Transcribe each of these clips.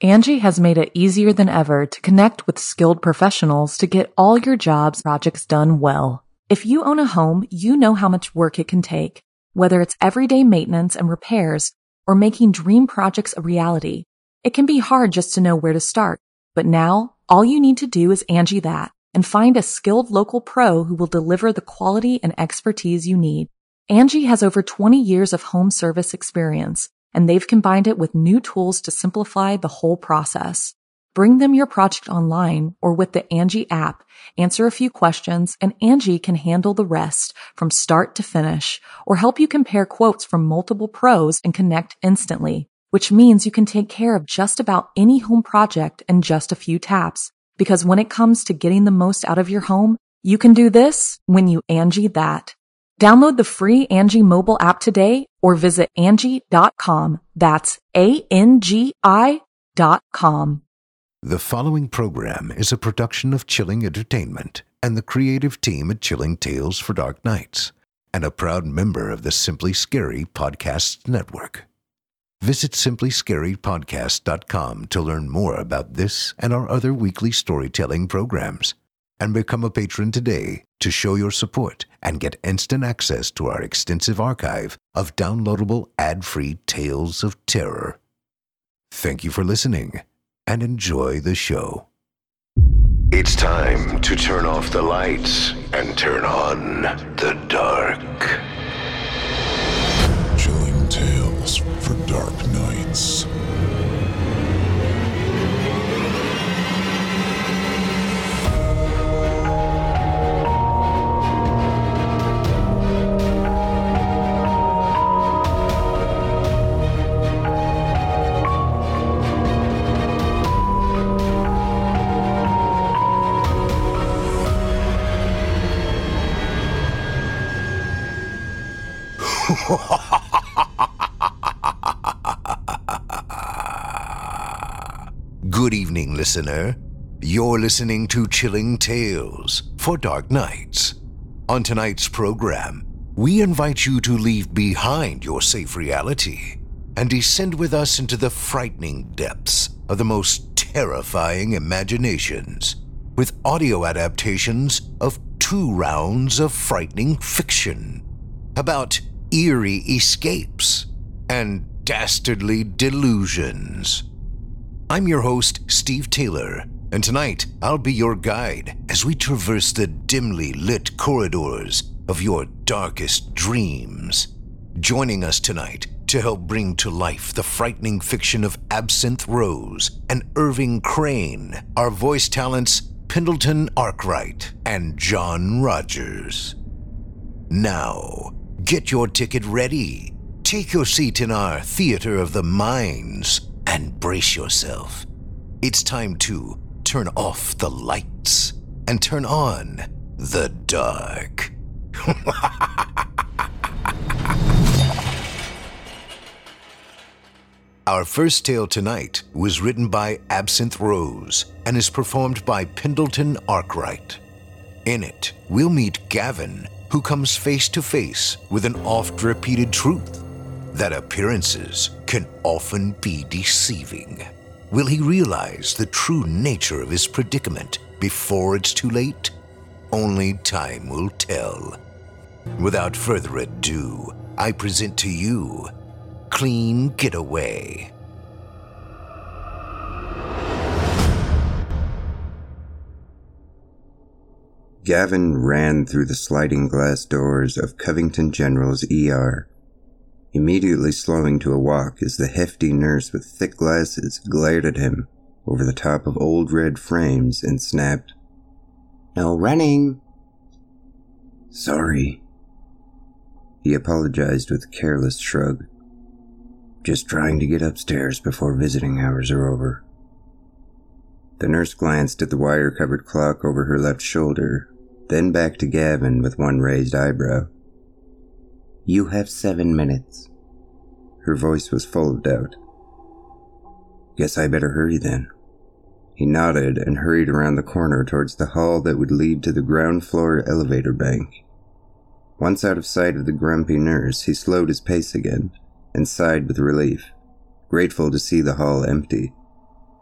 Angie has made it easier than ever to connect with skilled professionals to get all your jobs projects done well. If you own a home, you know how much work it can take, whether it's everyday maintenance and repairs or making dream projects a reality. It can be hard just to know where to start, but now all you need to do is Angie that and find a skilled local pro who will deliver the quality and expertise you need. Angie has over 20 years of home service experience, and they've combined it with new tools to simplify the whole process. Bring them your project online or with the Angie app, answer a few questions, and Angie can handle the rest from start to finish or help you compare quotes from multiple pros and connect instantly, which means you can take care of just about any home project in just a few taps. Because when it comes to getting the most out of your home, you can do this when you Angie that. Download the free Angie mobile app today or visit Angie.com. That's ANGI.com. The following program is a production of Chilling Entertainment and the creative team at Chilling Tales for Dark Nights, and a proud member of the Simply Scary Podcasts Network. Visit simplyscarypodcast.com to learn more about this and our other weekly storytelling programs, and become a patron today to show your support and get instant access to our extensive archive of downloadable ad-free tales of terror. Thank you for listening and enjoy the show. It's time to turn off the lights and turn on the dark. Chilling Tales for Dark Nights. Good evening, listener. You're listening to Chilling Tales for Dark Nights. On tonight's program, we invite you to leave behind your safe reality and descend with us into the frightening depths of the most terrifying imaginations with audio adaptations of 2 rounds of frightening fiction about eerie escapes and dastardly delusions. I'm your host, Steve Taylor, and tonight I'll be your guide as we traverse the dimly lit corridors of your darkest dreams. Joining us tonight to help bring to life the frightening fiction of Absinthe Rose and Irving Crane are voice talents Pendleton Arkwright and John Rogers. Now, get your ticket ready, take your seat in our theater of the minds, and brace yourself. It's time to turn off the lights and turn on the dark. Our first tale tonight was written by Absinthe Rose and is performed by Pendleton Arkwright. In it, we'll meet Gavin, who comes face to face with an oft-repeated truth that appearances can often be deceiving. Will he realize the true nature of his predicament before it's too late? Only time will tell. Without further ado, I present to you Clean Getaway. Gavin ran through the sliding glass doors of Covington General's ER, immediately slowing to a walk as the hefty nurse with thick glasses glared at him over the top of old red frames and snapped, "No running." "Sorry," he apologized with a careless shrug. "Just trying to get upstairs before visiting hours are over." The nurse glanced at the wire-covered clock over her left shoulder, then back to Gavin with one raised eyebrow. "You have 7 minutes." Her voice was full of doubt. "Guess I better hurry then." He nodded and hurried around the corner towards the hall that would lead to the ground floor elevator bank. Once out of sight of the grumpy nurse, he slowed his pace again and sighed with relief, grateful to see the hall empty.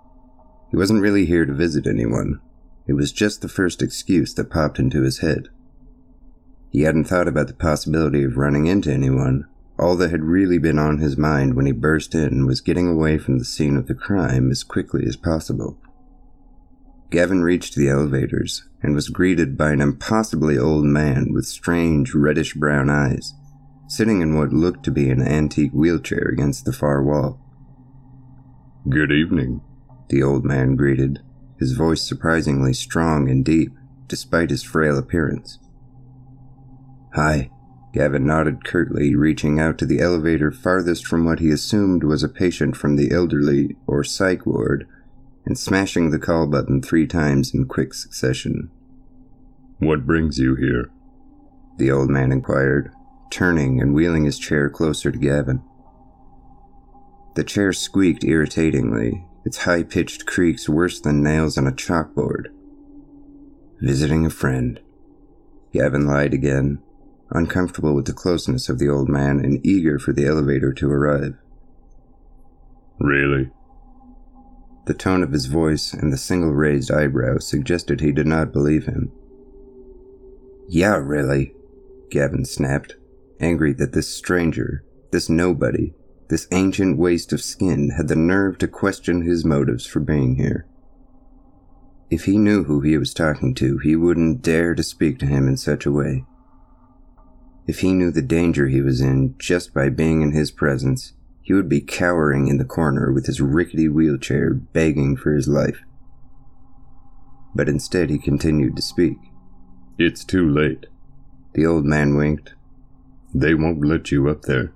He wasn't really here to visit anyone. It was just the first excuse that popped into his head. He hadn't thought about the possibility of running into anyone. All that had really been on his mind when he burst in was getting away from the scene of the crime as quickly as possible. Gavin reached the elevators and was greeted by an impossibly old man with strange reddish-brown eyes, sitting in what looked to be an antique wheelchair against the far wall. "Good evening," the old man greeted, his voice surprisingly strong and deep, despite his frail appearance. "Hi," Gavin nodded curtly, reaching out to the elevator farthest from what he assumed was a patient from the elderly or psych ward, and smashing the call button 3 times in quick succession. "What brings you here?" the old man inquired, turning and wheeling his chair closer to Gavin. The chair squeaked irritatingly, its high-pitched creaks worse than nails on a chalkboard. "Visiting a friend," Gavin lied again, uncomfortable with the closeness of the old man and eager for the elevator to arrive. "Really?" The tone of his voice and the single raised eyebrow suggested he did not believe him. "Yeah, really," Gavin snapped, angry that this stranger, this nobody, this ancient waste of skin had the nerve to question his motives for being here. If he knew who he was talking to, he wouldn't dare to speak to him in such a way. If he knew the danger he was in just by being in his presence, he would be cowering in the corner with his rickety wheelchair begging for his life. But instead he continued to speak. "It's too late." The old man winked. "They won't let you up there."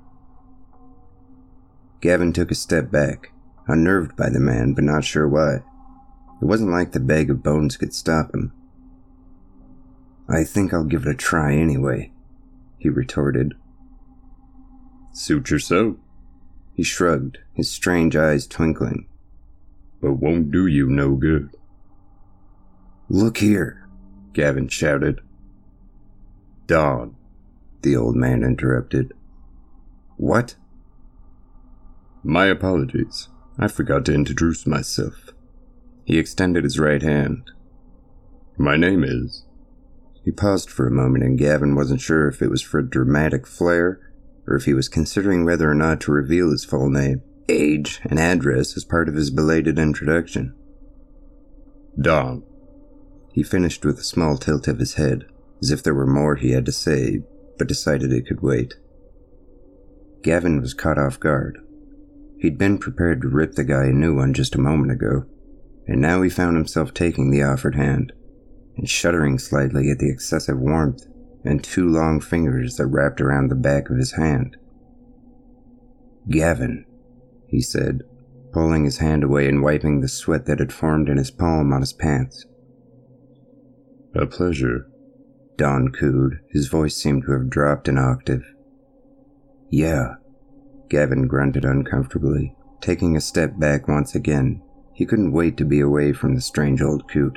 Gavin took a step back, unnerved by the man but not sure why. It wasn't like the bag of bones could stop him. "I think I'll give it a try anyway," he retorted. "Suit yourself." He shrugged, his strange eyes twinkling. "But won't do you no good." "Look here," Gavin shouted. "Don," the old man interrupted. "What?" "My apologies. I forgot to introduce myself." He extended his right hand. "My name is..." He paused for a moment and Gavin wasn't sure if it was for dramatic flair or if he was considering whether or not to reveal his full name, age, and address as part of his belated introduction. "Don." He finished with a small tilt of his head, as if there were more he had to say, but decided it could wait. Gavin was caught off guard. He'd been prepared to rip the guy a new one just a moment ago, and now he found himself taking the offered hand, and shuddering slightly at the excessive warmth and 2 long fingers that wrapped around the back of his hand. "Gavin," he said, pulling his hand away and wiping the sweat that had formed in his palm on his pants. "A pleasure," Don cooed. His voice seemed to have dropped an octave. "Yeah," Gavin grunted uncomfortably, taking a step back once again. He couldn't wait to be away from the strange old coot.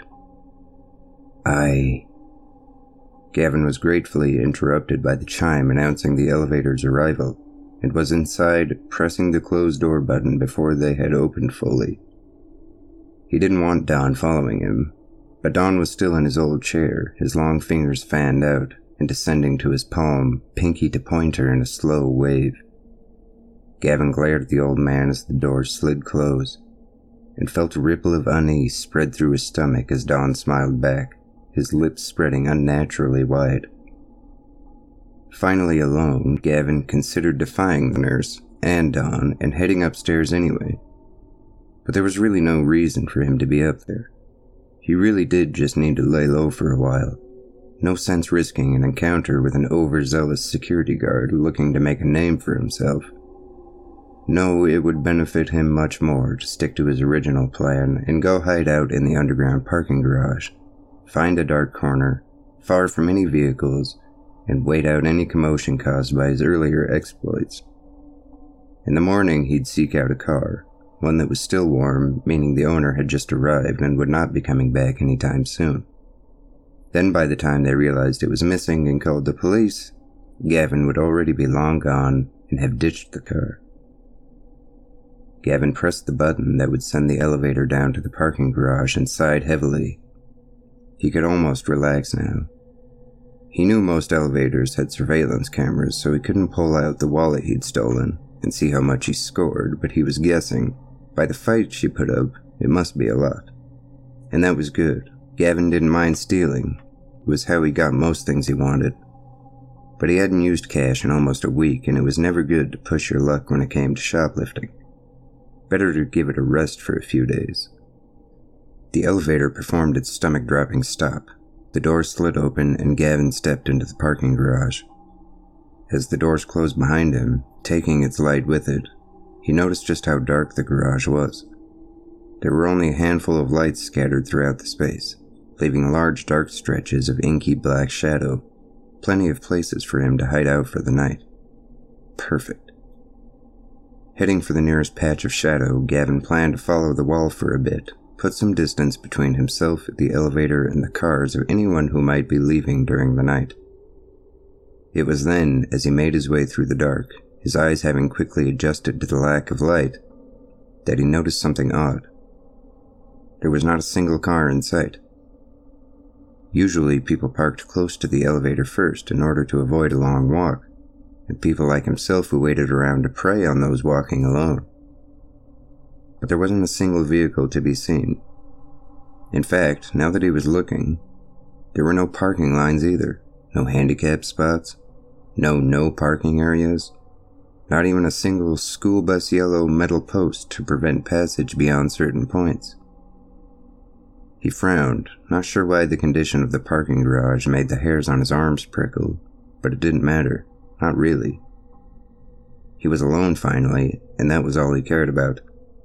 Gavin was gratefully interrupted by the chime announcing the elevator's arrival, and was inside, pressing the closed door button before they had opened fully. He didn't want Don following him, but Don was still in his old chair, his long fingers fanned out and descending to his palm, pinky to pointer in a slow wave. Gavin glared at the old man as the door slid close, and felt a ripple of unease spread through his stomach as Don smiled back, his lips spreading unnaturally wide. Finally alone, Gavin considered defying the nurse and Don and heading upstairs anyway. But there was really no reason for him to be up there. He really did just need to lay low for a while. No sense risking an encounter with an overzealous security guard looking to make a name for himself. No, it would benefit him much more to stick to his original plan and go hide out in the underground parking garage, find a dark corner, far from any vehicles, and wait out any commotion caused by his earlier exploits. In the morning, he'd seek out a car, one that was still warm, meaning the owner had just arrived and would not be coming back anytime soon. Then by the time they realized it was missing and called the police, Gavin would already be long gone and have ditched the car. Gavin pressed the button that would send the elevator down to the parking garage and sighed heavily. He could almost relax now. He knew most elevators had surveillance cameras, so he couldn't pull out the wallet he'd stolen and see how much he scored, but he was guessing, by the fight she put up, it must be a lot. And that was good. Gavin didn't mind stealing. It was how he got most things he wanted. But he hadn't used cash in almost a week, and it was never good to push your luck when it came to shoplifting. Better to give it a rest for a few days. The elevator performed its stomach-dropping stop. The doors slid open, and Gavin stepped into the parking garage. As the doors closed behind him, taking its light with it, he noticed just how dark the garage was. There were only a handful of lights scattered throughout the space, leaving large dark stretches of inky black shadow, plenty of places for him to hide out for the night. Perfect. Heading for the nearest patch of shadow, Gavin planned to follow the wall for a bit, put some distance between himself, the elevator, and the cars of anyone who might be leaving during the night. It was then, as he made his way through the dark, his eyes having quickly adjusted to the lack of light, that he noticed something odd. There was not a single car in sight. Usually, people parked close to the elevator first in order to avoid a long walk, and people like himself who waited around to prey on those walking alone. But there wasn't a single vehicle to be seen. In fact, now that he was looking, there were no parking lines either, no handicap spots, no parking areas, not even a single school bus yellow metal post to prevent passage beyond certain points. He frowned, not sure why the condition of the parking garage made the hairs on his arms prickle, but it didn't matter, not really. He was alone finally, and that was all he cared about.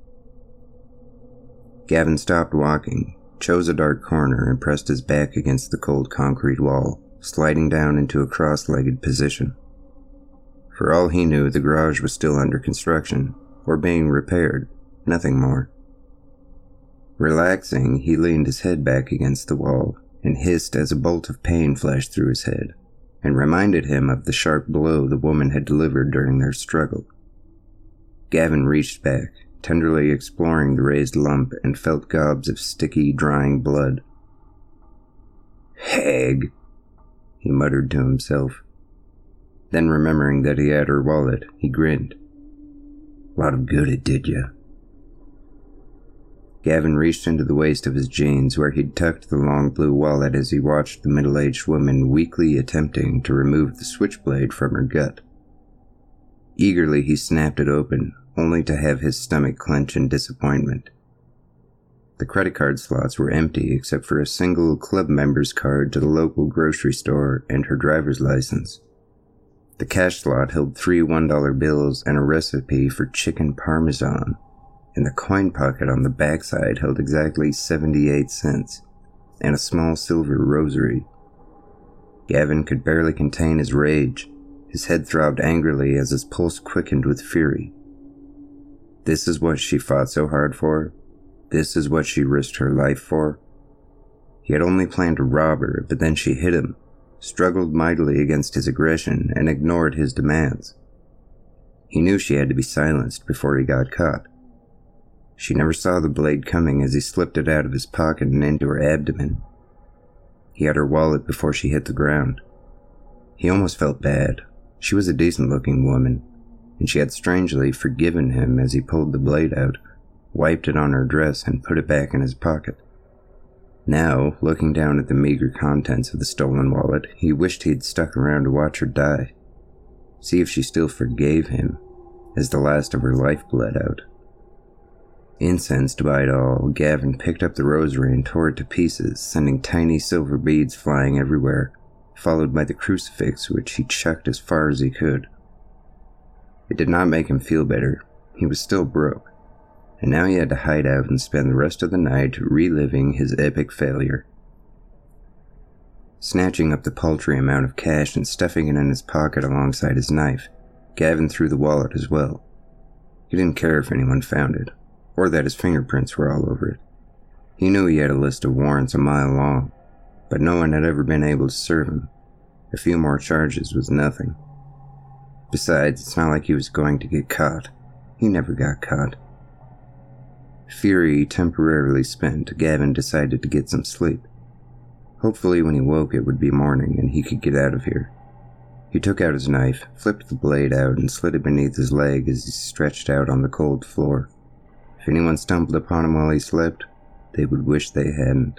Gavin stopped walking, chose a dark corner, and pressed his back against the cold concrete wall, sliding down into a cross-legged position. For all he knew, the garage was still under construction, or being repaired, nothing more. Relaxing, he leaned his head back against the wall, and hissed as a bolt of pain flashed through his head, and reminded him of the sharp blow the woman had delivered during their struggle. Gavin reached back, tenderly exploring the raised lump, and felt gobs of sticky, drying blood. "Hag," he muttered to himself. Then, remembering that he had her wallet, he grinned. "Lot of good it did ya." Gavin reached into the waist of his jeans where he'd tucked the long blue wallet as he watched the middle-aged woman weakly attempting to remove the switchblade from her gut. Eagerly he snapped it open, only to have his stomach clench in disappointment. The credit card slots were empty except for a single club member's card to the local grocery store and her driver's license. The cash slot held 3 $1 bills and a recipe for chicken parmesan, and the coin pocket on the backside held exactly 78 cents, and a small silver rosary. Gavin could barely contain his rage. His head throbbed angrily as his pulse quickened with fury. This is what she fought so hard for? This is what she risked her life for? He had only planned to rob her, but then she hit him, struggled mightily against his aggression, and ignored his demands. He knew she had to be silenced before he got caught. She never saw the blade coming as he slipped it out of his pocket and into her abdomen. He had her wallet before she hit the ground. He almost felt bad. She was a decent-looking woman, and she had strangely forgiven him as he pulled the blade out, wiped it on her dress, and put it back in his pocket. Now, looking down at the meager contents of the stolen wallet, he wished he'd stuck around to watch her die. See if she still forgave him, as the last of her life bled out. Incensed by it all, Gavin picked up the rosary and tore it to pieces, sending tiny silver beads flying everywhere, followed by the crucifix, which he chucked as far as he could. It did not make him feel better. He was still broke, and now he had to hide out and spend the rest of the night reliving his epic failure. Snatching up the paltry amount of cash and stuffing it in his pocket alongside his knife, Gavin threw the wallet as well. He didn't care if anyone found it, or that his fingerprints were all over it. He knew he had a list of warrants a mile long, but no one had ever been able to serve him. A few more charges was nothing. Besides, it's not like he was going to get caught. He never got caught. Fury temporarily spent, Gavin decided to get some sleep. Hopefully when he woke it would be morning and he could get out of here. He took out his knife, flipped the blade out, and slid it beneath his leg as he stretched out on the cold floor. If anyone stumbled upon him while he slept, they would wish they hadn't.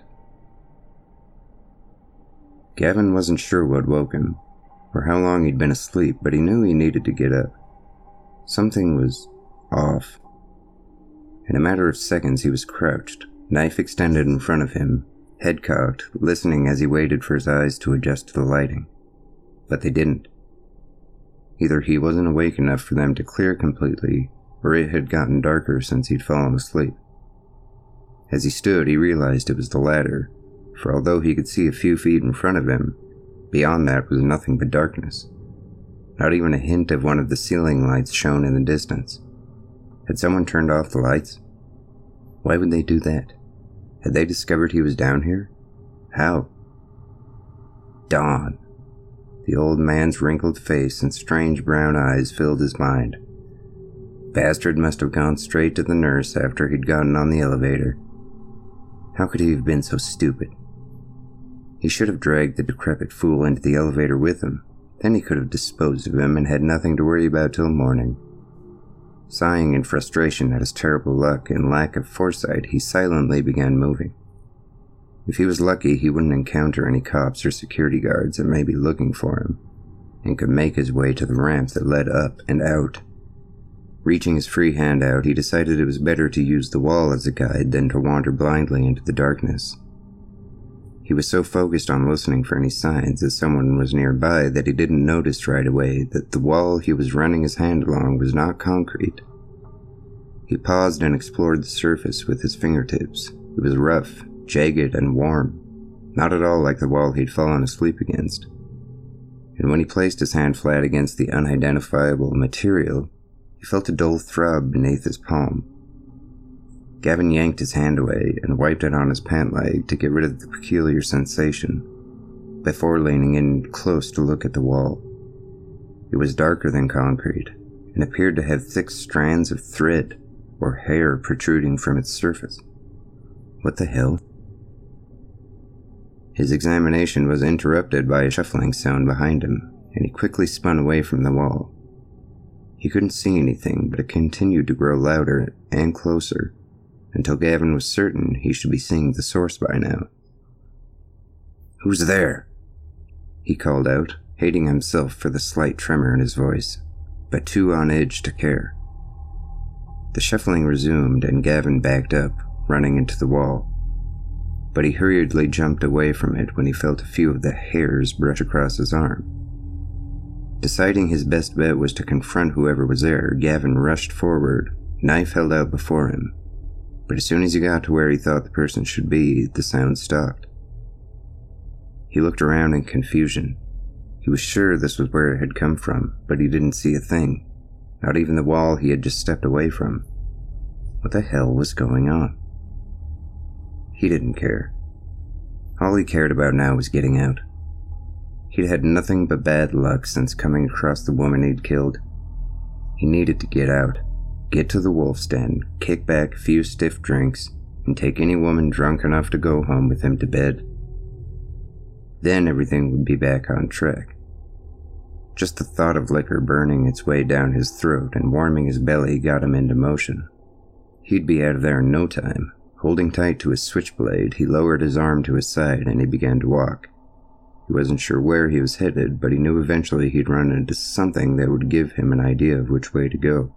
Gavin wasn't sure what woke him, or how long he'd been asleep, but he knew he needed to get up. Something was off. In a matter of seconds he was crouched, knife extended in front of him, head cocked, listening as he waited for his eyes to adjust to the lighting. But they didn't. Either he wasn't awake enough for them to clear completely, or it had gotten darker since he'd fallen asleep. As he stood, he realized it was the latter, for although he could see a few feet in front of him, beyond that was nothing but darkness. Not even a hint of one of the ceiling lights shone in the distance. Had someone turned off the lights? Why would they do that? Had they discovered he was down here? How? Dawn. The old man's wrinkled face and strange brown eyes filled his mind. Bastard must have gone straight to the nurse after he'd gotten on the elevator. How could he have been so stupid? He should have dragged the decrepit fool into the elevator with him. Then he could have disposed of him and had nothing to worry about till morning. Sighing in frustration at his terrible luck and lack of foresight, he silently began moving. If he was lucky, he wouldn't encounter any cops or security guards that may be looking for him, and could make his way to the ramp that led up and out. Reaching his free hand out, he decided it was better to use the wall as a guide than to wander blindly into the darkness. He was so focused on listening for any signs that someone was nearby that he didn't notice right away that the wall he was running his hand along was not concrete. He paused and explored the surface with his fingertips. It was rough, jagged, and warm, not at all like the wall he'd fallen asleep against. And when he placed his hand flat against the unidentifiable material, he felt a dull throb beneath his palm. Gavin yanked his hand away and wiped it on his pant leg to get rid of the peculiar sensation, before leaning in close to look at the wall. It was darker than concrete, and appeared to have thick strands of thread or hair protruding from its surface. What the hell? His examination was interrupted by a shuffling sound behind him, and he quickly spun away from the wall. He couldn't see anything, but it continued to grow louder and closer, until Gavin was certain he should be seeing the source by now. "Who's there?" he called out, hating himself for the slight tremor in his voice, but too on edge to care. The shuffling resumed and Gavin backed up, running into the wall. But he hurriedly jumped away from it when he felt a few of the hairs brush across his arm. Deciding his best bet was to confront whoever was there, Gavin rushed forward, knife held out before him. But as soon as he got to where he thought the person should be, the sound stopped. He looked around in confusion. He was sure this was where it had come from, but he didn't see a thing, not even the wall he had just stepped away from. What the hell was going on? He didn't care. All he cared about now was getting out. He'd had nothing but bad luck since coming across the woman he'd killed. He needed to get out. Get to the wolf's den, kick back a few stiff drinks, and take any woman drunk enough to go home with him to bed. Then everything would be back on track. Just the thought of liquor burning its way down his throat and warming his belly got him into motion. He'd be out of there in no time. Holding tight to his switchblade, he lowered his arm to his side and he began to walk. He wasn't sure where he was headed, but he knew eventually he'd run into something that would give him an idea of which way to go.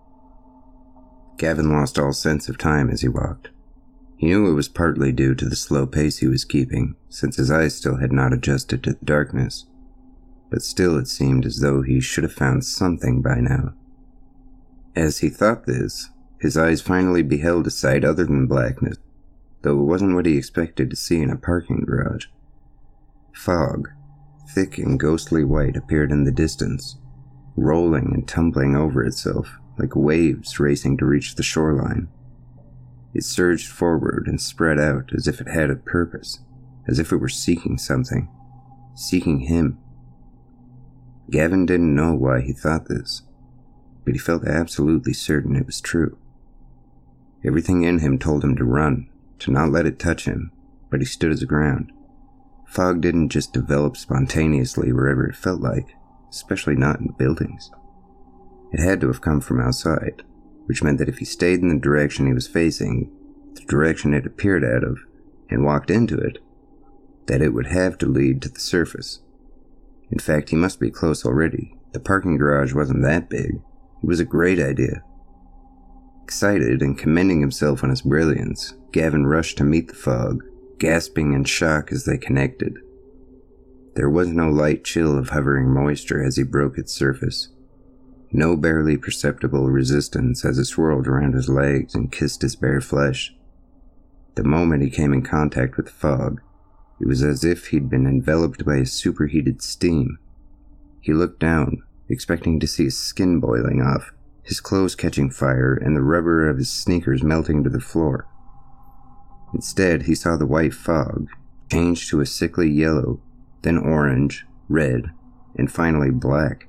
Gavin lost all sense of time as he walked. He knew it was partly due to the slow pace he was keeping, since his eyes still had not adjusted to the darkness. But still it seemed as though he should have found something by now. As he thought this, his eyes finally beheld a sight other than blackness, though it wasn't what he expected to see in a parking garage. Fog, thick and ghostly white, appeared in the distance, rolling and tumbling over itself like waves racing to reach the shoreline. It surged forward and spread out as if it had a purpose, as if it were seeking something, seeking him. Gavin didn't know why he thought this, but he felt absolutely certain it was true. Everything in him told him to run, to not let it touch him, but he stood his ground. Fog didn't just develop spontaneously wherever it felt like, especially not in buildings. It had to have come from outside, which meant that if he stayed in the direction he was facing, the direction it appeared out of, and walked into it, that it would have to lead to the surface. In fact, he must be close already. The parking garage wasn't that big. It was a great idea. Excited and commending himself on his brilliance, Gavin rushed to meet the fog, gasping in shock as they connected. There was no light chill of hovering moisture as he broke its surface. No barely perceptible resistance as it swirled around his legs and kissed his bare flesh. The moment he came in contact with the fog, it was as if he'd been enveloped by a superheated steam. He looked down, expecting to see his skin boiling off, his clothes catching fire, and the rubber of his sneakers melting to the floor. Instead, he saw the white fog change to a sickly yellow, then orange, red, and finally black.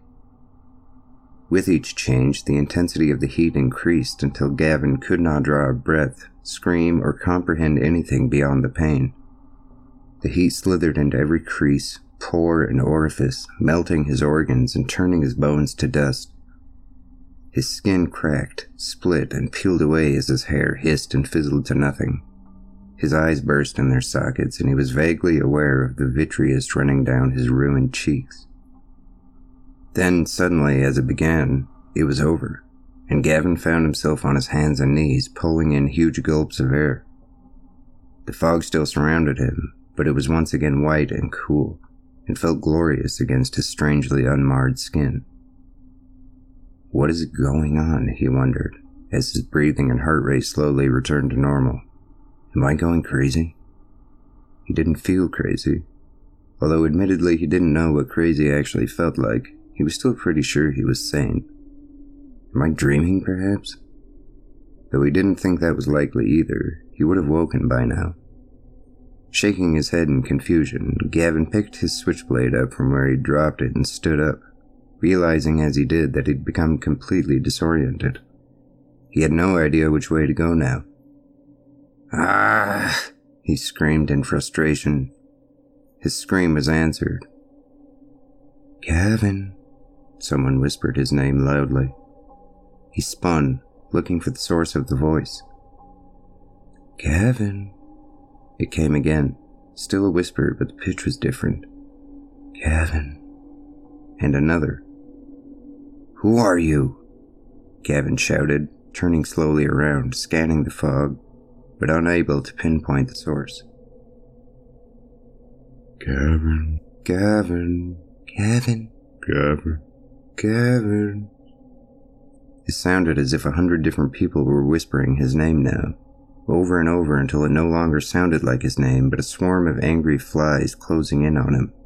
With each change, the intensity of the heat increased until Gavin could not draw a breath, scream, or comprehend anything beyond the pain. The heat slithered into every crease, pore, and orifice, melting his organs and turning his bones to dust. His skin cracked, split, and peeled away as his hair hissed and fizzled to nothing. His eyes burst in their sockets, and he was vaguely aware of the vitreous running down his ruined cheeks. Then, suddenly, as it began, it was over, and Gavin found himself on his hands and knees, pulling in huge gulps of air. The fog still surrounded him, but it was once again white and cool, and felt glorious against his strangely unmarred skin. What is going on, he wondered, as his breathing and heart rate slowly returned to normal. Am I going crazy? He didn't feel crazy. Although admittedly he didn't know what crazy actually felt like, he was still pretty sure he was sane. Am I dreaming, perhaps? Though he didn't think that was likely either, he would have woken by now. Shaking his head in confusion, Gavin picked his switchblade up from where he'd dropped it and stood up, realizing as he did that he'd become completely disoriented. He had no idea which way to go now. "Ah!" he screamed in frustration. His scream was answered. "Gavin," someone whispered his name loudly. He spun, looking for the source of the voice. "Gavin." It came again, still a whisper, but the pitch was different. "Gavin." And another. "Who are you?" Gavin shouted, turning slowly around, scanning the fog, but unable to pinpoint the source. Gavin. Gavin. Gavin. Gavin. Gavin. It sounded as if 100 different people were whispering his name now, over and over until it no longer sounded like his name, but a swarm of angry flies closing in on him.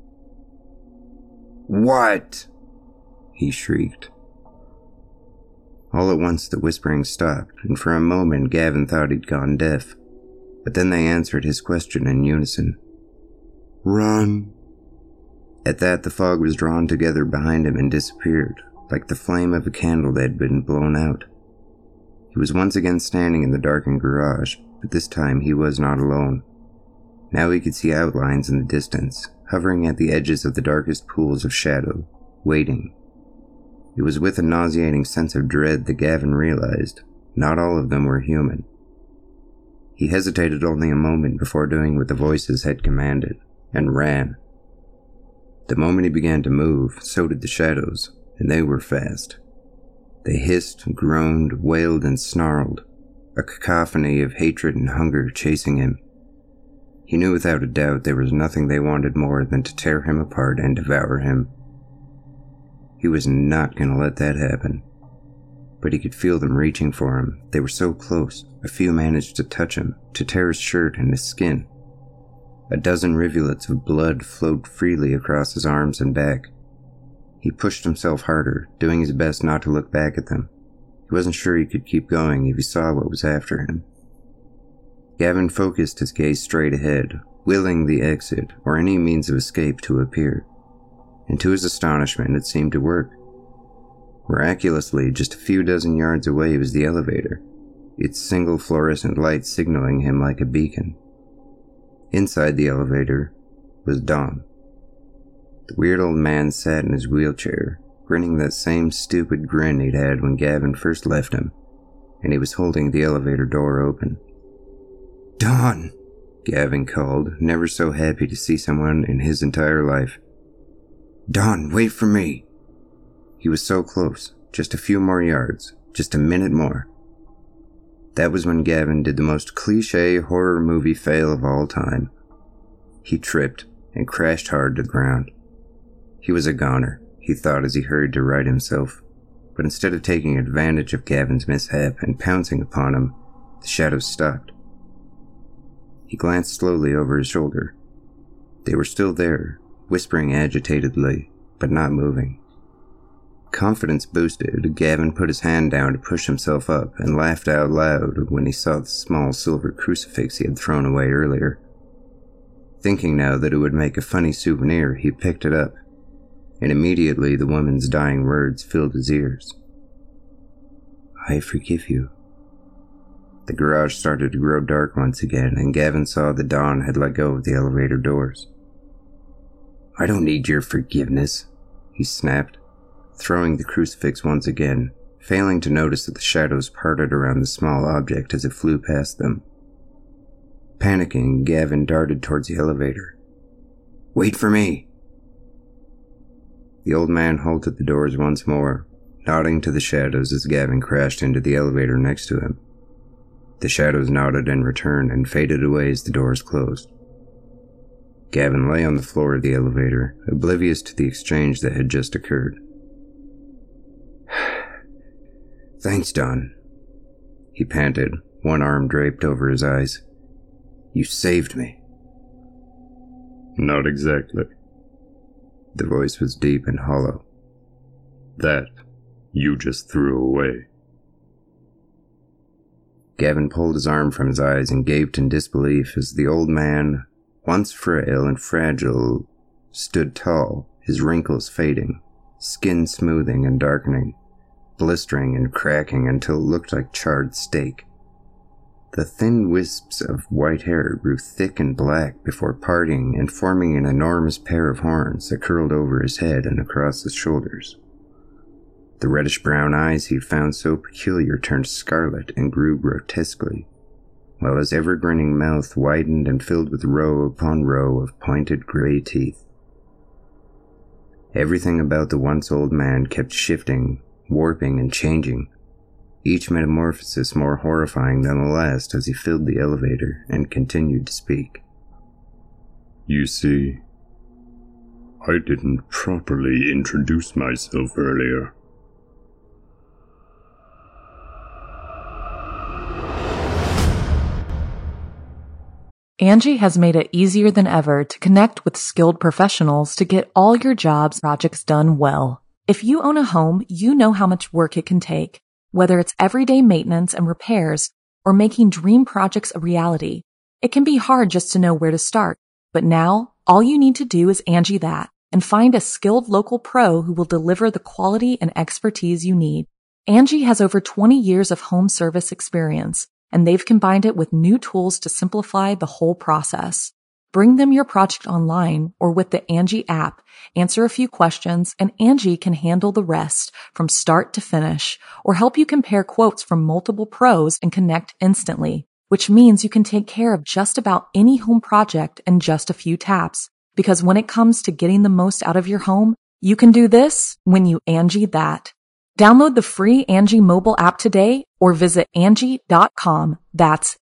"What?" he shrieked. All at once the whispering stopped, and for a moment Gavin thought he'd gone deaf, but then they answered his question in unison. "Run." At that, the fog was drawn together behind him and disappeared, like the flame of a candle that had been blown out. He was once again standing in the darkened garage, but this time he was not alone. Now he could see outlines in the distance, hovering at the edges of the darkest pools of shadow, waiting. It was with a nauseating sense of dread that Gavin realized not all of them were human. He hesitated only a moment before doing what the voices had commanded, and ran. The moment he began to move, so did the shadows, and they were fast. They hissed, groaned, wailed, and snarled, a cacophony of hatred and hunger chasing him. He knew without a doubt there was nothing they wanted more than to tear him apart and devour him. He was not going to let that happen. But he could feel them reaching for him. They were so close. A few managed to touch him, to tear his shirt and his skin. A dozen rivulets of blood flowed freely across his arms and back. He pushed himself harder, doing his best not to look back at them. He wasn't sure he could keep going if he saw what was after him. Gavin focused his gaze straight ahead, willing the exit or any means of escape to appear. And to his astonishment, it seemed to work. Miraculously, just a few dozen yards away was the elevator, its single fluorescent light signaling him like a beacon. Inside the elevator was Don. The weird old man sat in his wheelchair, grinning that same stupid grin he'd had when Gavin first left him, and he was holding the elevator door open. "Don!" Gavin called, never so happy to see someone in his entire life. "Don, wait for me!" He was so close, just a few more yards, just a minute more. That was when Gavin did the most cliché horror movie fail of all time. He tripped and crashed hard to the ground. He was a goner, he thought as he hurried to right himself, but instead of taking advantage of Gavin's mishap and pouncing upon him, the shadows stopped. He glanced slowly over his shoulder. They were still there, whispering agitatedly, but not moving. Confidence boosted, Gavin put his hand down to push himself up and laughed out loud when he saw the small silver crucifix he had thrown away earlier. Thinking now that it would make a funny souvenir, he picked it up, and immediately the woman's dying words filled his ears. "I forgive you." The garage started to grow dark once again, and Gavin saw that Don had let go of the elevator doors. "I don't need your forgiveness," he snapped, throwing the crucifix once again, failing to notice that the shadows parted around the small object as it flew past them. Panicking, Gavin darted towards the elevator. "Wait for me!" The old man halted the doors once more, nodding to the shadows as Gavin crashed into the elevator next to him. The shadows nodded in return and faded away as the doors closed. Gavin lay on the floor of the elevator, oblivious to the exchange that had just occurred. "Thanks, Don," he panted, one arm draped over his eyes. "You saved me." Not exactly. The voice was deep and hollow. That you just threw away. Gavin pulled his arm from his eyes and gaped in disbelief as the old man, once frail and fragile, stood tall, his wrinkles fading, skin smoothing and darkening, blistering and cracking until it looked like charred steak. The thin wisps of white hair grew thick and black before parting and forming an enormous pair of horns that curled over his head and across his shoulders. The reddish-brown eyes he'd found so peculiar turned scarlet and grew grotesquely, while his ever-grinning mouth widened and filled with row upon row of pointed gray teeth. Everything about the once-old man kept shifting, warping, and changing, each metamorphosis more horrifying than the last as he filled the elevator and continued to speak. You see, I didn't properly introduce myself earlier. Angie has made it easier than ever to connect with skilled professionals to get all your jobs projects done well. If you own a home, you know how much work it can take, whether it's everyday maintenance and repairs or making dream projects a reality. It can be hard just to know where to start, but now all you need to do is Angie that and find a skilled local pro who will deliver the quality and expertise you need. Angie has over 20 years of home service experience, and they've combined it with new tools to simplify the whole process. Bring them your project online or with the Angie app, answer a few questions, and Angie can handle the rest from start to finish or help you compare quotes from multiple pros and connect instantly, which means you can take care of just about any home project in just a few taps. Because when it comes to getting the most out of your home, you can do this when you Angie that. Download the free Angie mobile app today or visit Angie.com. That's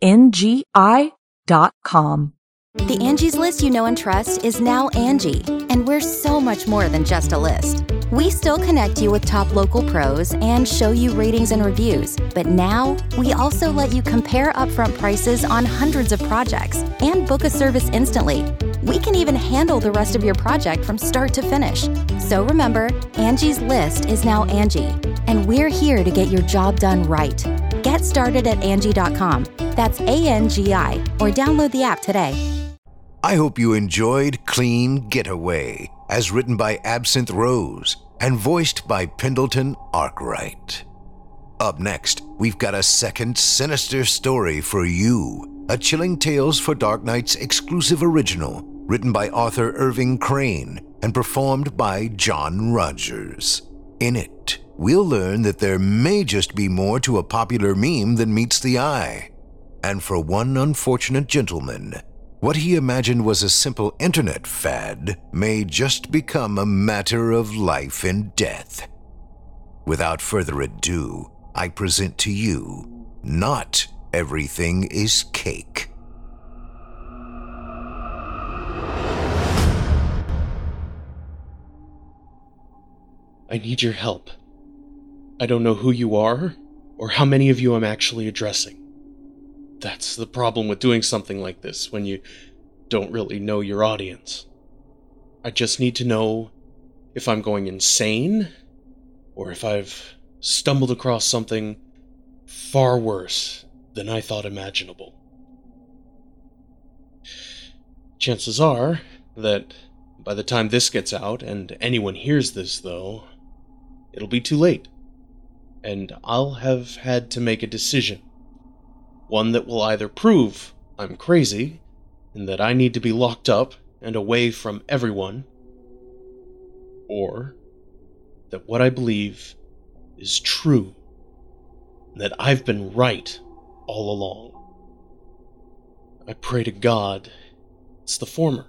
ANGI.com. The Angie's List you know and trust is now Angie, and we're so much more than just a list. We still connect you with top local pros and show you ratings and reviews, but now we also let you compare upfront prices on hundreds of projects and book a service instantly. We can even handle the rest of your project from start to finish. So remember, Angie's List is now Angie, and we're here to get your job done right. Get started at Angie.com. That's ANGI, or download the app today. I hope you enjoyed Clean Getaway, as written by Absinthe Rose and voiced by Pendleton Arkwright. Up next, we've got a second sinister story for you. A Chilling Tales for Dark Nights exclusive original, written by author Irving Crane and performed by John Rogers. In it, we'll learn that there may just be more to a popular meme than meets the eye. And for one unfortunate gentleman, what he imagined was a simple internet fad may just become a matter of life and death. Without further ado, I present to you, Not Everything is Cake. I need your help. I don't know who you are, or how many of you I'm actually addressing. That's the problem with doing something like this, when you don't really know your audience. I just need to know if I'm going insane, or if I've stumbled across something far worse than I thought imaginable. Chances are that by the time this gets out, and anyone hears this though, it'll be too late, and I'll have had to make a decision. One that will either prove I'm crazy, and that I need to be locked up and away from everyone, or that what I believe is true, and that I've been right all along. I pray to God it's the former.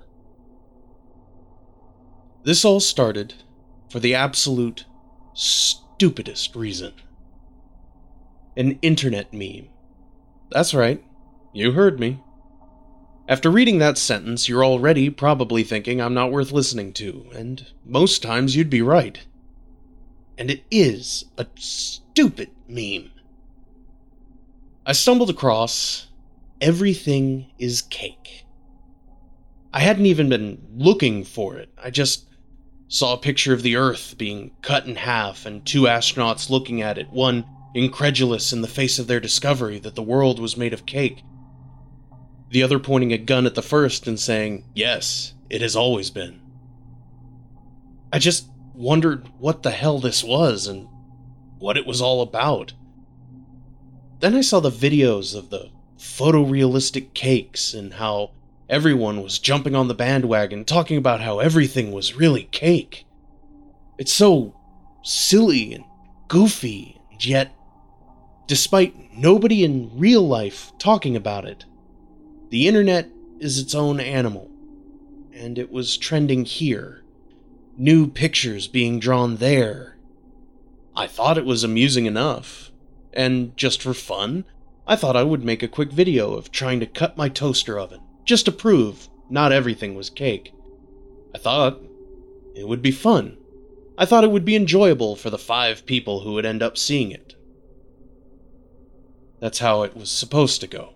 This all started for the absolute stupidest reason. An internet meme. That's right, you heard me. After reading that sentence, you're already probably thinking I'm not worth listening to, and most times you'd be right. And it is a stupid meme. I stumbled across Everything is Cake. I hadn't even been looking for it. I just saw a picture of the Earth being cut in half and two astronauts looking at it, one incredulous in the face of their discovery that the world was made of cake, the other pointing a gun at the first and saying, "Yes, it has always been." I just wondered what the hell this was and what it was all about. Then I saw the videos of the photorealistic cakes and how everyone was jumping on the bandwagon, talking about how everything was really cake. It's so silly and goofy, and yet, despite nobody in real life talking about it, the internet is its own animal, and it was trending here. New pictures being drawn there. I thought it was amusing enough, and just for fun, I thought I would make a quick video of trying to cut my toaster oven, just to prove not everything was cake. I thought it would be fun. I thought it would be enjoyable for the 5 people who would end up seeing it. That's how it was supposed to go.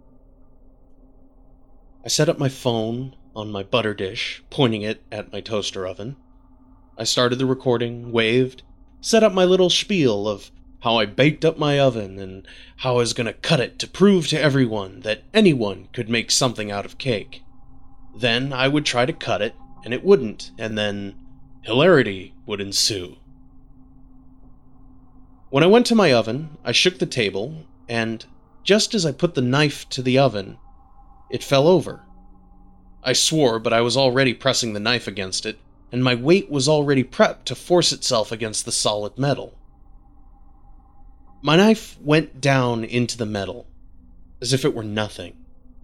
I set up my phone on my butter dish, pointing it at my toaster oven. I started the recording, waved, set up my little spiel of how I baked up my oven and how I was going to cut it to prove to everyone that anyone could make something out of cake. Then I would try to cut it, and it wouldn't, and then hilarity would ensue. When I went to my oven, I shook the table, and just as I put the knife to the oven, it fell over. I swore, but I was already pressing the knife against it, and my weight was already prepped to force itself against the solid metal. My knife went down into the metal, as if it were nothing.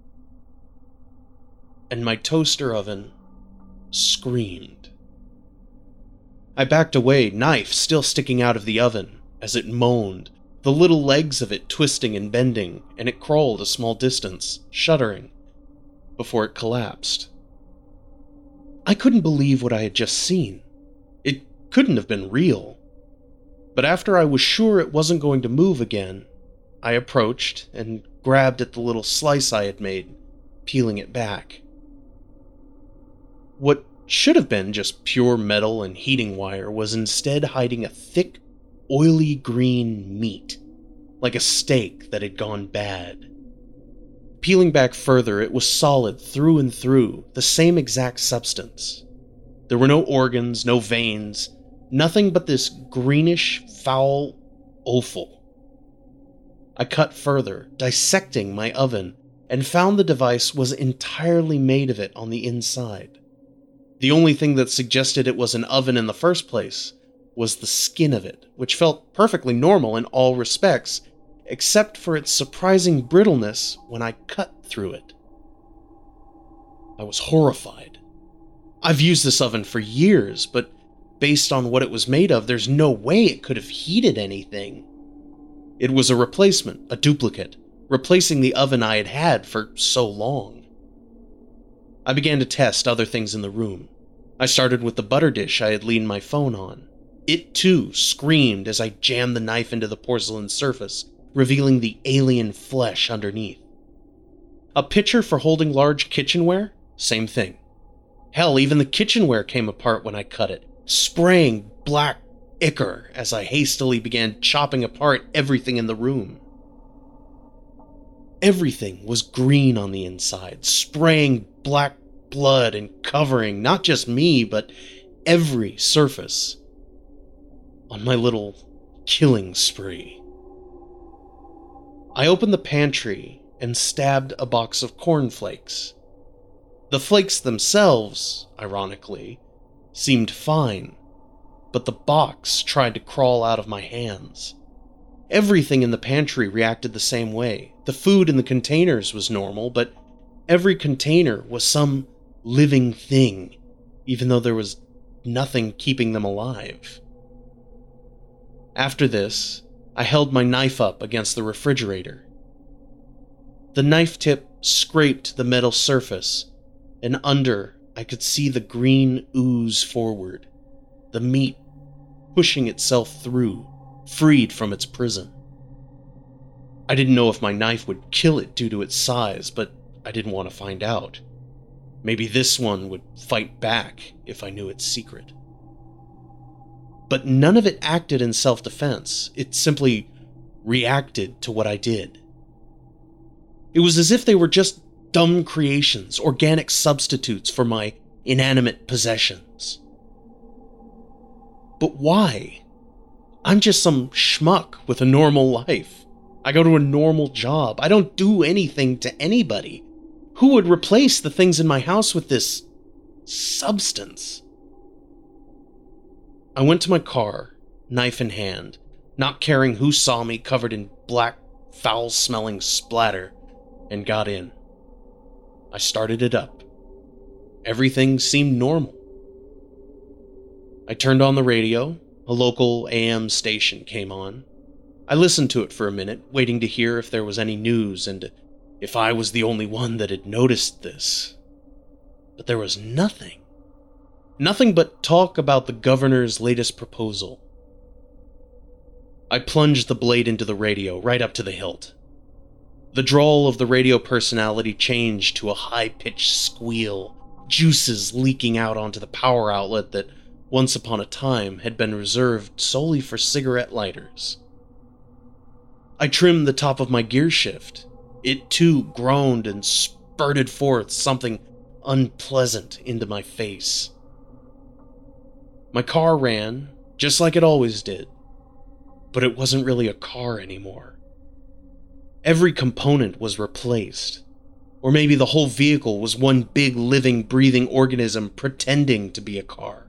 And my toaster oven screamed. I backed away, knife still sticking out of the oven, as it moaned, the little legs of it twisting and bending, and it crawled a small distance, shuddering, before it collapsed. I couldn't believe what I had just seen. It couldn't have been real. But after I was sure it wasn't going to move again, I approached and grabbed at the little slice I had made, peeling it back. What should have been just pure metal and heating wire was instead hiding a thick, oily green meat, like a steak that had gone bad. Peeling back further, it was solid through and through, the same exact substance. There were no organs, no veins, nothing but this greenish, foul offal. I cut further, dissecting my oven, and found the device was entirely made of it on the inside. The only thing that suggested it was an oven in the first place was the skin of it, which felt perfectly normal in all respects, except for its surprising brittleness when I cut through it. I was horrified. I've used this oven for years, but based on what it was made of, there's no way it could have heated anything. It was a replacement, a duplicate, replacing the oven I had had for so long. I began to test other things in the room. I started with the butter dish I had leaned my phone on. It too screamed as I jammed the knife into the porcelain surface, revealing the alien flesh underneath. A pitcher for holding large kitchenware? Same thing. Hell, even the kitchenware came apart when I cut it, spraying black ichor as I hastily began chopping apart everything in the room. Everything was green on the inside, spraying black blood and covering not just me, but every surface on my little killing spree. I opened the pantry and stabbed a box of cornflakes. The flakes themselves, ironically, seemed fine, but the box tried to crawl out of my hands. Everything in the pantry reacted the same way. The food in the containers was normal, but every container was some living thing, even though there was nothing keeping them alive. After this, I held my knife up against the refrigerator. The knife tip scraped the metal surface, and under I could see the green ooze forward, the meat pushing itself through, freed from its prison. I didn't know if my knife would kill it due to its size, but I didn't want to find out. Maybe this one would fight back if I knew its secret. But none of it acted in self-defense. It simply reacted to what I did. It was as if they were just dumb creations, organic substitutes for my inanimate possessions. But why? I'm just some schmuck with a normal life. I go to a normal job. I don't do anything to anybody. Who would replace the things in my house with this substance? I went to my car, knife in hand, not caring who saw me covered in black, foul-smelling splatter, and got in. I started it up. Everything seemed normal. I turned on the radio. A local AM station came on. I listened to it for a minute, waiting to hear if there was any news and if I was the only one that had noticed this. But there was nothing. Nothing but talk about the governor's latest proposal. I plunged the blade into the radio, right up to the hilt. The drawl of the radio personality changed to a high-pitched squeal, juices leaking out onto the power outlet that, once upon a time, had been reserved solely for cigarette lighters. I trimmed the top of my gear shift. It too groaned and spurted forth something unpleasant into my face. My car ran, just like it always did, but it wasn't really a car anymore. Every component was replaced, or maybe the whole vehicle was one big living, breathing organism pretending to be a car.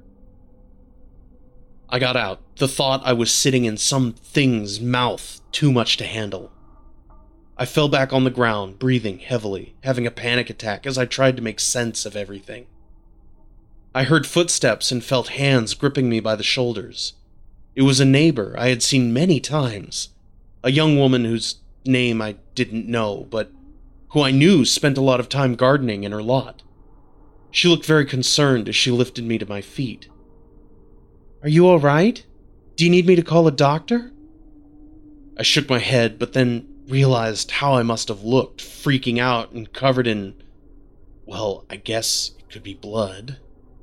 I got out, the thought I was sitting in some thing's mouth too much to handle. I fell back on the ground, breathing heavily, having a panic attack as I tried to make sense of everything. I heard footsteps and felt hands gripping me by the shoulders. It was a neighbor I had seen many times, a young woman whose name I didn't know, but who I knew spent a lot of time gardening in her lot. She looked very concerned as she lifted me to my feet. "Are you all right? Do you need me to call a doctor?" I shook my head, but then realized how I must have looked, freaking out and covered in, well, I guess it could be blood.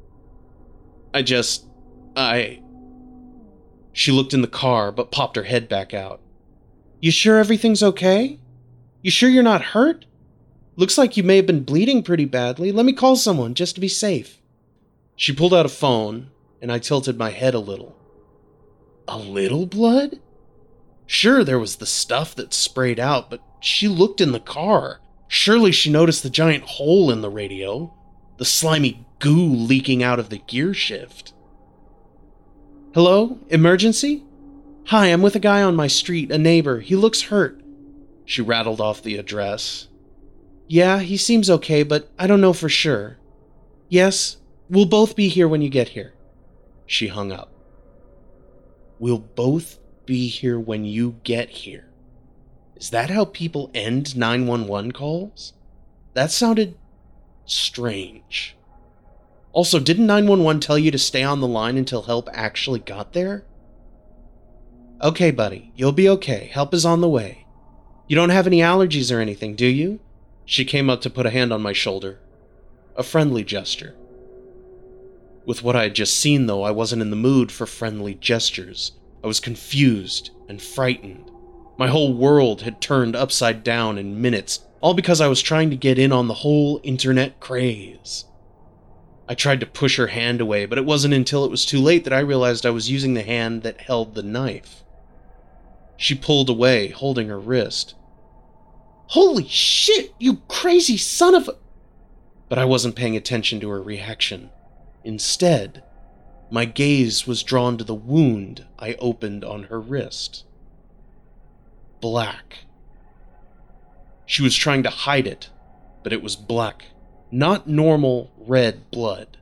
She looked in the car, but popped her head back out. "You sure everything's okay? You sure you're not hurt? Looks like you may have been bleeding pretty badly. Let me call someone, just to be safe." She pulled out a phone, and I tilted my head a little. "A little blood?" Sure, there was the stuff that sprayed out, but she looked in the car. Surely she noticed the giant hole in the radio, the slimy goo leaking out of the gear shift. Hello? Emergency? Hi, I'm with a guy on my street, a neighbor. He looks hurt. She rattled off the address. Yeah, he seems okay, but I don't know for sure. Yes, we'll both be here when you get here. She hung up. We'll both be here when you get here. Is that how people end 911 calls? That sounded strange. Also, didn't 911 tell you to stay on the line until help actually got there? Okay, buddy, you'll be okay. Help is on the way. You don't have any allergies or anything, do you? She came up to put a hand on my shoulder. A friendly gesture. With what I had just seen, though, I wasn't in the mood for friendly gestures. I was confused and frightened. My whole world had turned upside down in minutes, all because I was trying to get in on the whole internet craze. I tried to push her hand away, but it wasn't until it was too late that I realized I was using the hand that held the knife. She pulled away, holding her wrist. Holy shit, you crazy son of a... But I wasn't paying attention to her reaction. Instead, my gaze was drawn to the wound I opened on her wrist. Black. She was trying to hide it, but it was black, not normal red blood.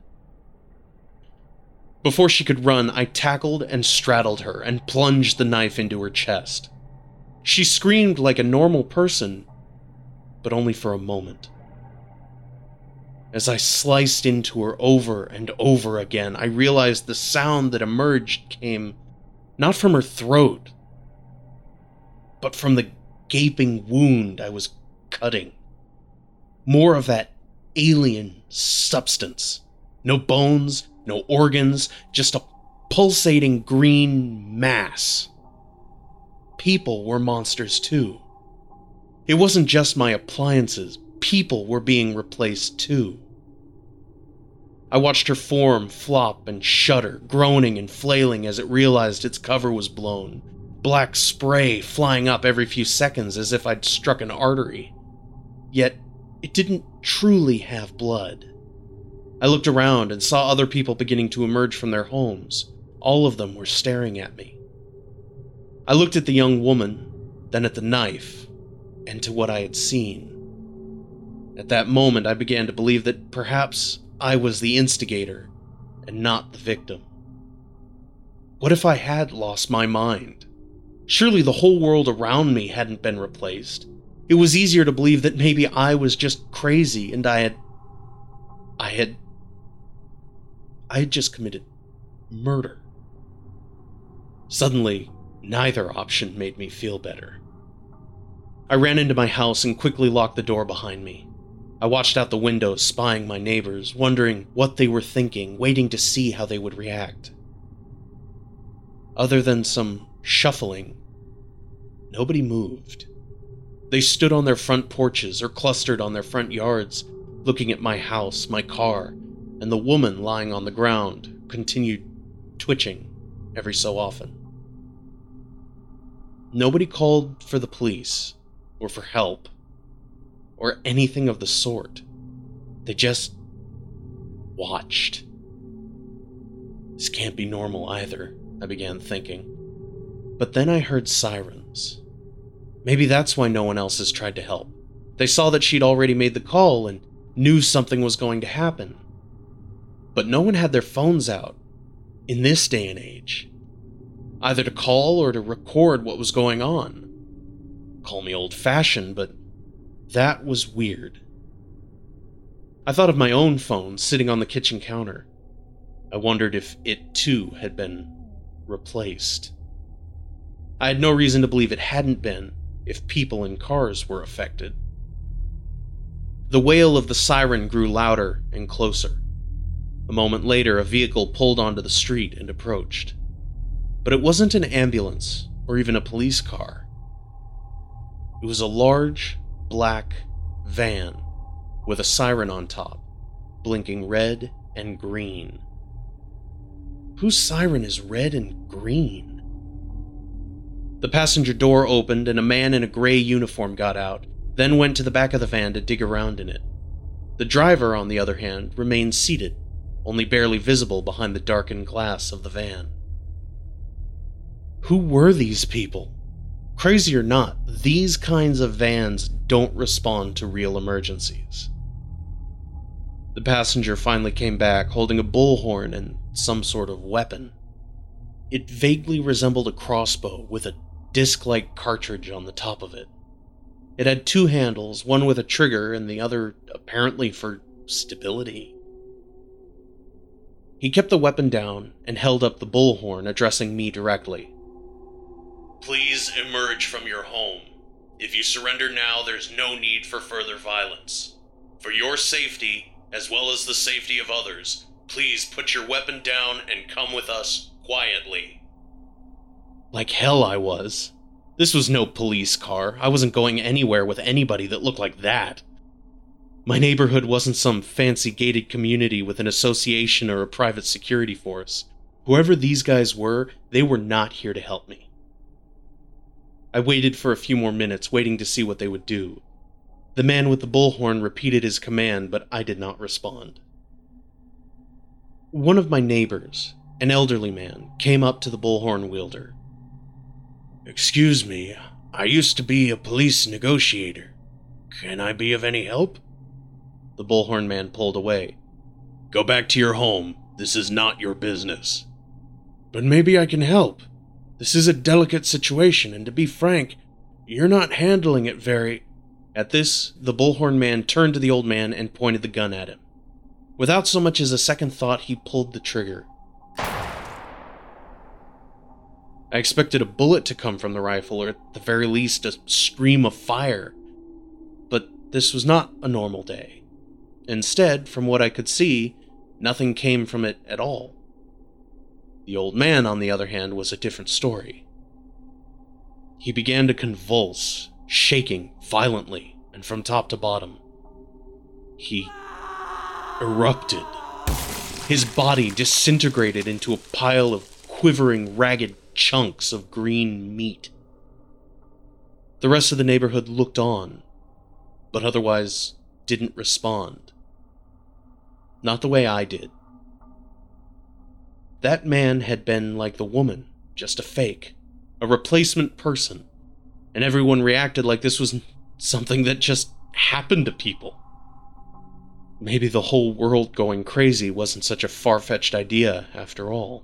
Before she could run, I tackled and straddled her and plunged the knife into her chest. She screamed like a normal person, but only for a moment. As I sliced into her over and over again, I realized the sound that emerged came not from her throat, but from the gaping wound I was cutting. More of that alien substance. No bones, no organs, just a pulsating green mass. People were monsters too. It wasn't just my appliances. People were being replaced too. I watched her form flop and shudder, groaning and flailing as it realized its cover was blown. Black spray flying up every few seconds as if I'd struck an artery. Yet, it didn't truly have blood. I looked around and saw other people beginning to emerge from their homes. All of them were staring at me. I looked at the young woman, then at the knife, and to what I had seen. At that moment, I began to believe that perhaps I was the instigator and not the victim. What if I had lost my mind? Surely the whole world around me hadn't been replaced. It was easier to believe that maybe I was just crazy and I had just committed murder. Suddenly, neither option made me feel better. I ran into my house and quickly locked the door behind me. I watched out the window, spying my neighbors, wondering what they were thinking, waiting to see how they would react. Other than some shuffling, nobody moved. They stood on their front porches or clustered on their front yards, looking at my house, my car, and the woman lying on the ground continued twitching every so often. Nobody called for the police, or for help, or anything of the sort. They just watched. This can't be normal either, I began thinking. But then I heard sirens. Maybe that's why no one else has tried to help. They saw that she'd already made the call and knew something was going to happen. But no one had their phones out in this day and age, either to call or to record what was going on. Call me old-fashioned, but that was weird. I thought of my own phone sitting on the kitchen counter. I wondered if it too had been replaced. I had no reason to believe it hadn't been if people in cars were affected. The wail of the siren grew louder and closer. A moment later, a vehicle pulled onto the street and approached. But it wasn't an ambulance or even a police car. It was a large, black van with a siren on top, blinking red and green. Whose siren is red and green? The passenger door opened and a man in a gray uniform got out, then went to the back of the van to dig around in it. The driver, on the other hand, remained seated, only barely visible behind the darkened glass of the van. Who were these people? Crazy or not, these kinds of vans don't respond to real emergencies. The passenger finally came back, holding a bullhorn and some sort of weapon. It vaguely resembled a crossbow with a disc-like cartridge on the top of it. It had two handles, one with a trigger and the other apparently for stability. He kept the weapon down and held up the bullhorn, addressing me directly. "Please emerge from your home. If you surrender now, there's no need for further violence. For your safety, as well as the safety of others, please put your weapon down and come with us quietly." Like hell I was. This was no police car. I wasn't going anywhere with anybody that looked like that. My neighborhood wasn't some fancy gated community with an association or a private security force. Whoever these guys were, they were not here to help me. I waited for a few more minutes, waiting to see what they would do. The man with the bullhorn repeated his command, but I did not respond. One of my neighbors, an elderly man, came up to the bullhorn wielder. "Excuse me, I used to be a police negotiator. Can I be of any help?" The bullhorn man pulled away. "Go back to your home. This is not your business." "But maybe I can help. This is a delicate situation, and to be frank, you're not handling it very..." At this, the bullhorn man turned to the old man and pointed the gun at him. Without so much as a second thought, he pulled the trigger. I expected a bullet to come from the rifle, or at the very least a stream of fire. But this was not a normal day. Instead, from what I could see, nothing came from it at all. The old man, on the other hand, was a different story. He began to convulse, shaking violently, and from top to bottom. He erupted. His body disintegrated into a pile of quivering, ragged chunks of green meat. The rest of the neighborhood looked on, but otherwise didn't respond. Not the way I did. That man had been like the woman, just a fake, a replacement person, and everyone reacted like this was something that just happened to people. Maybe the whole world going crazy wasn't such a far-fetched idea after all.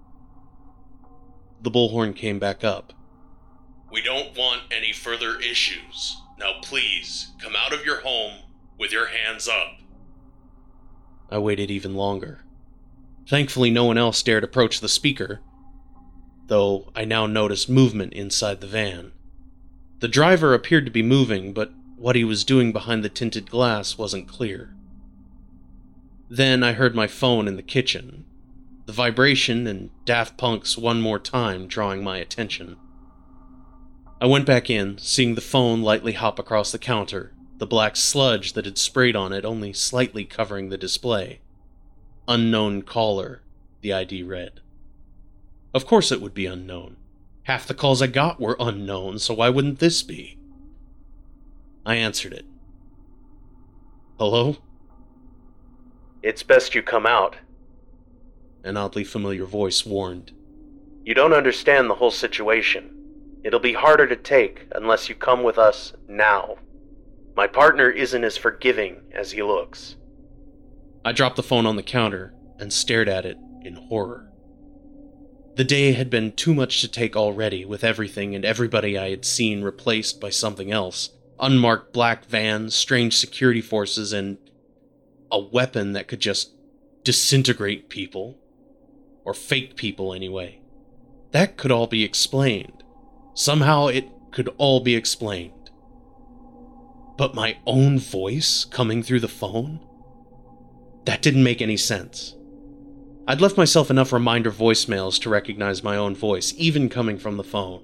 The bullhorn came back up. "We don't want any further issues. Now please, come out of your home with your hands up." I waited even longer. Thankfully, no one else dared approach the speaker, though I now noticed movement inside the van. The driver appeared to be moving, but what he was doing behind the tinted glass wasn't clear. Then I heard my phone in the kitchen, the vibration and Daft Punk's One More Time drawing my attention. I went back in, seeing the phone lightly hop across the counter, the black sludge that had sprayed on it only slightly covering the display. "Unknown caller," the ID read. Of course it would be unknown. Half the calls I got were unknown, so why wouldn't this be? I answered it. "Hello?" "It's best you come out," an oddly familiar voice warned. "You don't understand the whole situation. It'll be harder to take unless you come with us now. My partner isn't as forgiving as he looks." I dropped the phone on the counter and stared at it in horror. The day had been too much to take already, with everything and everybody I had seen replaced by something else. Unmarked black vans, strange security forces, and a weapon that could just disintegrate people. Or fake people, anyway. That could all be explained. Somehow it could all be explained. But my own voice coming through the phone? That didn't make any sense. I'd left myself enough reminder voicemails to recognize my own voice, even coming from the phone.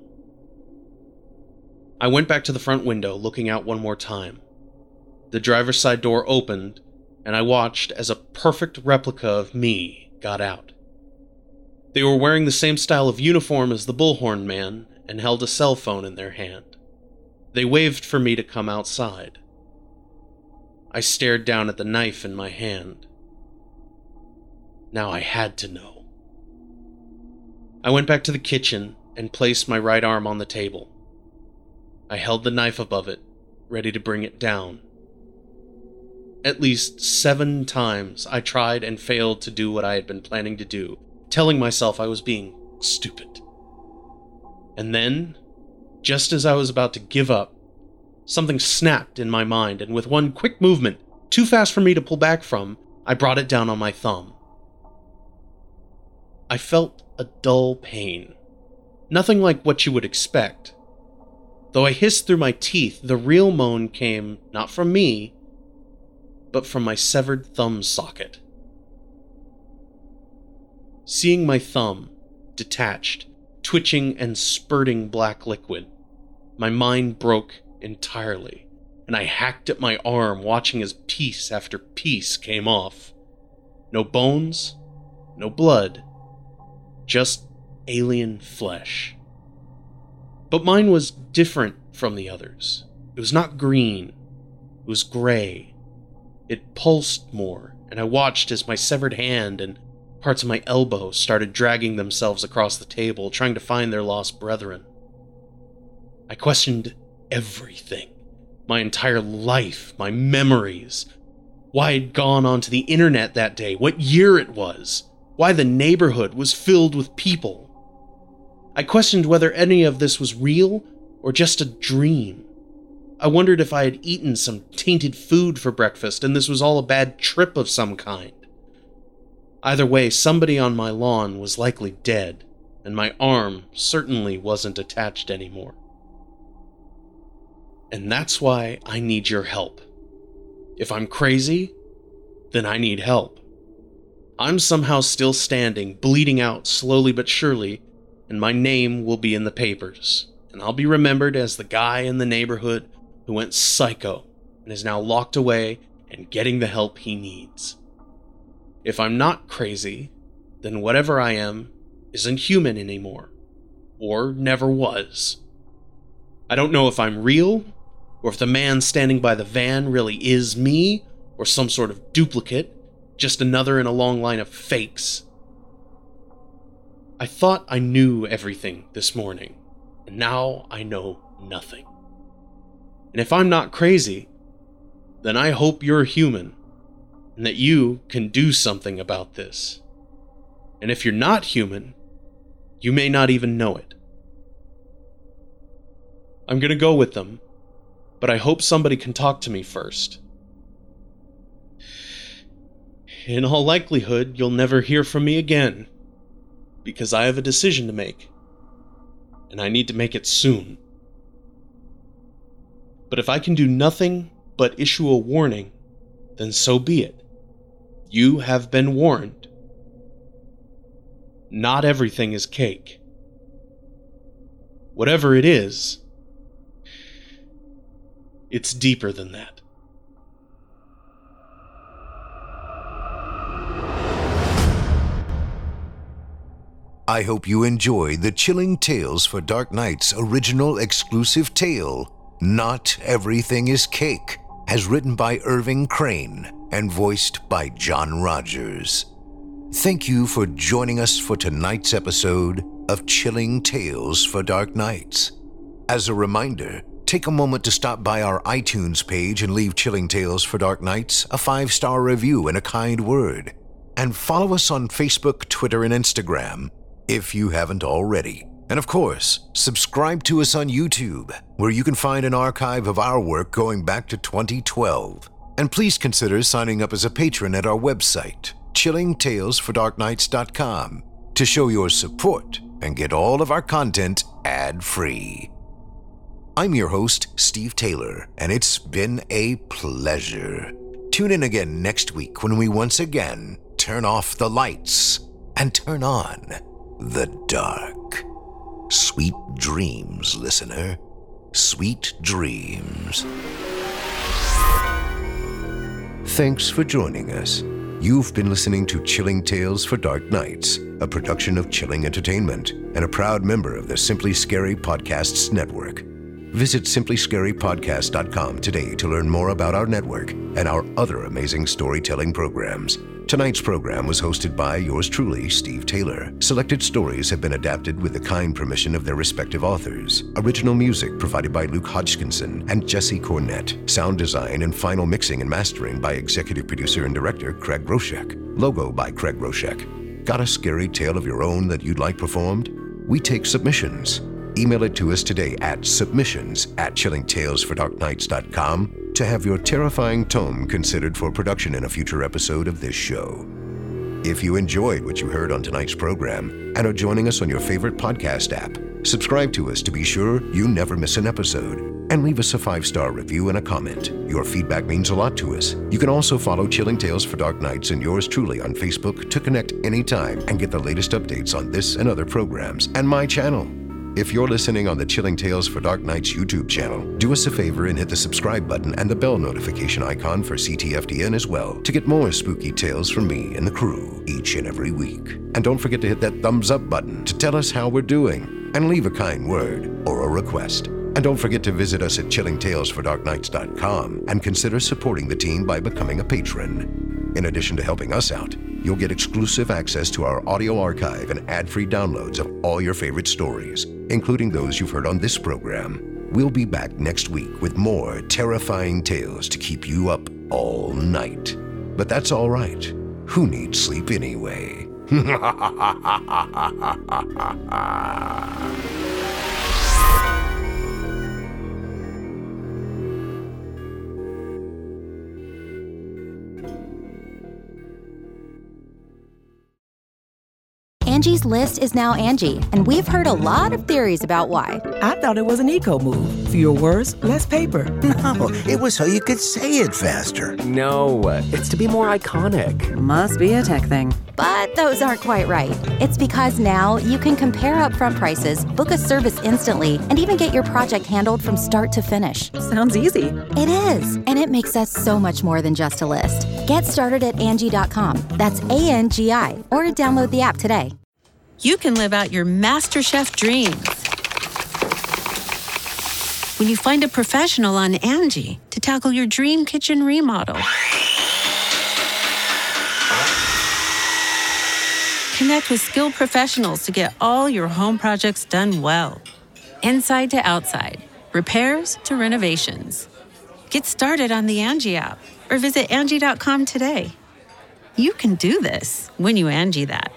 I went back to the front window, looking out one more time. The driver's side door opened, and I watched as a perfect replica of me got out. They were wearing the same style of uniform as the bullhorn man, and held a cell phone in their hand. They waved for me to come outside. I stared down at the knife in my hand. Now I had to know. I went back to the kitchen and placed my right arm on the table. I held the knife above it, ready to bring it down. At least 7 times I tried and failed to do what I had been planning to do, telling myself I was being stupid. And then, just as I was about to give up, something snapped in my mind, and with one quick movement, too fast for me to pull back from, I brought it down on my thumb. I felt a dull pain, nothing like what you would expect. Though I hissed through my teeth, the real moan came not from me, but from my severed thumb socket. Seeing my thumb, detached, twitching and spurting black liquid, my mind broke entirely, and I hacked at my arm, watching as piece after piece came off. No bones, no blood, just alien flesh. But mine was different from the others. It was not green, it was gray. It pulsed more, and I watched as my severed hand and parts of my elbow started dragging themselves across the table, trying to find their lost brethren. I questioned everything. My entire life, my memories. Why I'd gone onto the internet that day, what year it was, why the neighborhood was filled with people. I questioned whether any of this was real or just a dream. I wondered if I had eaten some tainted food for breakfast and this was all a bad trip of some kind. Either way, somebody on my lawn was likely dead, and my arm certainly wasn't attached anymore. And that's why I need your help. If I'm crazy, then I need help. I'm somehow still standing, bleeding out slowly but surely, and my name will be in the papers, and I'll be remembered as the guy in the neighborhood who went psycho and is now locked away and getting the help he needs. If I'm not crazy, then whatever I am isn't human anymore, or never was. I don't know if I'm real, or if the man standing by the van really is me, or some sort of duplicate, just another in a long line of fakes. I thought I knew everything this morning, and now I know nothing. And if I'm not crazy, then I hope you're human, and that you can do something about this. And if you're not human, you may not even know it. I'm gonna go with them, but I hope somebody can talk to me first. In all likelihood, you'll never hear from me again, because I have a decision to make, and I need to make it soon. But if I can do nothing but issue a warning, then so be it. You have been warned. Not everything is cake. Whatever it is, it's deeper than that. I hope you enjoyed the Chilling Tales for Dark Nights original exclusive tale, Not Everything is Cake, as written by Irving Crane and voiced by John Rogers. Thank you for joining us for tonight's episode of Chilling Tales for Dark Nights. As a reminder, take a moment to stop by our iTunes page and leave Chilling Tales for Dark Nights a 5-star review and a kind word. And follow us on Facebook, Twitter, and Instagram if you haven't already. And of course, subscribe to us on YouTube, where you can find an archive of our work going back to 2012. And please consider signing up as a patron at our website, chillingtalesfordarknights.com, to show your support and get all of our content ad-free. I'm your host, Steve Taylor, and it's been a pleasure. Tune in again next week when we once again turn off the lights and turn on the dark. Sweet dreams, listener. Sweet dreams. Thanks for joining us. You've been listening to Chilling Tales for Dark Nights, a production of Chilling Entertainment and a proud member of the Simply Scary Podcasts Network. Visit simplyscarypodcast.com today to learn more about our network and our other amazing storytelling programs. Tonight's program was hosted by yours truly, Steve Taylor. Selected stories have been adapted with the kind permission of their respective authors. Original music provided by Luke Hodgkinson and Jesse Cornett. Sound design and final mixing and mastering by executive producer and director Craig Roshek. Logo by Craig Roshek. Got a scary tale of your own that you'd like performed? We take submissions. Email it to us today at submissions@chillingtalesfordarknights.com to have your terrifying tome considered for production in a future episode of this show. If you enjoyed what you heard on tonight's program and are joining us on your favorite podcast app, subscribe to us to be sure you never miss an episode, and leave us a 5-star review and a comment. Your feedback means a lot to us. You can also follow Chilling Tales for Dark Nights and yours truly on Facebook to connect anytime and get the latest updates on this and other programs and my channel. If you're listening on the Chilling Tales for Dark Nights YouTube channel, do us a favor and hit the subscribe button and the bell notification icon for CTFDN as well to get more spooky tales from me and the crew each and every week. And don't forget to hit that thumbs up button to tell us how we're doing and leave a kind word or a request. And don't forget to visit us at chillingtalesfordarknights.com and consider supporting the team by becoming a patron. In addition to helping us out, you'll get exclusive access to our audio archive and ad-free downloads of all your favorite stories, including those you've heard on this program. We'll be back next week with more terrifying tales to keep you up all night. But that's all right. Who needs sleep anyway? Angie's List is now Angie, and we've heard a lot of theories about why. I thought it was an eco move. Fewer words, less paper. No, it was so you could say it faster. No, it's to be more iconic. Must be a tech thing. But those aren't quite right. It's because now you can compare upfront prices, book a service instantly, and even get your project handled from start to finish. Sounds easy. It is, and it makes us so much more than just a list. Get started at Angie.com. That's ANGI, or download the app today. You can live out your MasterChef dreams when you find a professional on Angie to tackle your dream kitchen remodel. Connect with skilled professionals to get all your home projects done well. Inside to outside, repairs to renovations. Get started on the Angie app or visit Angie.com today. You can do this when you Angie that.